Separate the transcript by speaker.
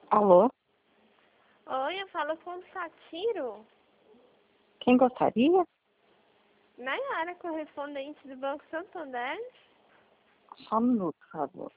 Speaker 1: Alô?
Speaker 2: Oi, eu falo com o Satiro.
Speaker 1: Quem gostaria?
Speaker 2: Nayara, correspondente do Banco Santander.
Speaker 1: Só um minuto, por favor.